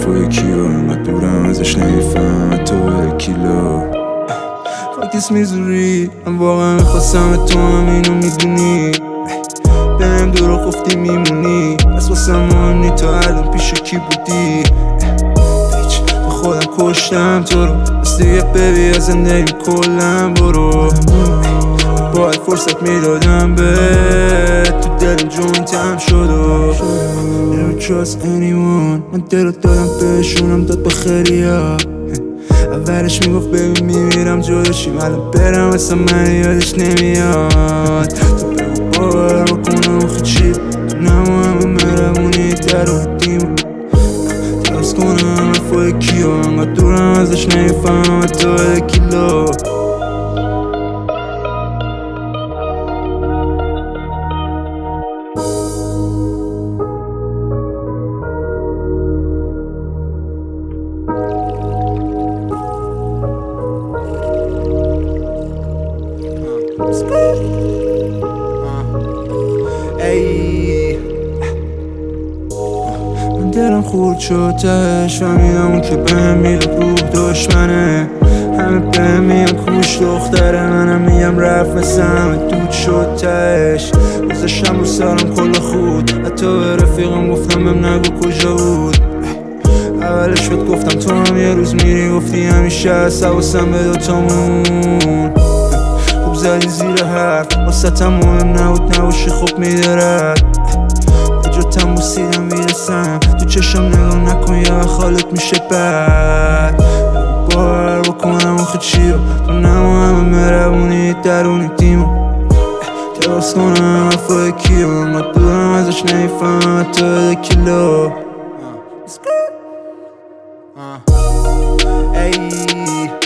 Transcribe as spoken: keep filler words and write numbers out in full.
حرفای کیا انقدر دورم ازش نمیفهم تو بره کیلو فاکس میزوری من واقعا میخواستم تو هم اینو میدونی بهم دورو گفتی میمونی پس واسه مهم نی تا الان پیش کی بودی بیچ به خودم کشتم تو رو بس دیگه ببی از زندگی کلم برو باید فرصت میدادم به تو دلم جوینتم شد و Never trust anyone من دلت دادم بهشونم داد به خیلیا اولش میگفت ببین میمیرم جداشیم الان برم اصلا من یادش نمیاد تو بگو باور بکنم آخه چی تو نمو همه مهربونی درون دیم درست کنم حرفای کیا انقدر دورم ازش نمیفهم حتی بده کیلو ای من دلم خورد شد تهش فهمیدم اون که بهم میده روح دشمنه همه بهم میگن کوش دختره منم میگم رفت مثل همه دود شد تهش گذاشتم رو سرم کل خود حتی به رفیقم گفتم بهم نگو کجا بود اولش شد گفتم تو هم یه روز میری گفتی همیشه هست حواسم به دوتامون خوب زدی زیر حرف واسطم مهم نبود نباشی خوب میدارد به جاتم بوسیدم میرسم تو چشم نگاه نکن یه وقت حالت میشه بد باور بکنم آخه چیو تو نمو همه مهربونی درونی دیمو درست کنم حرفای کیو انقدر دورم ازش نمیفهم حتی بده کیلو ای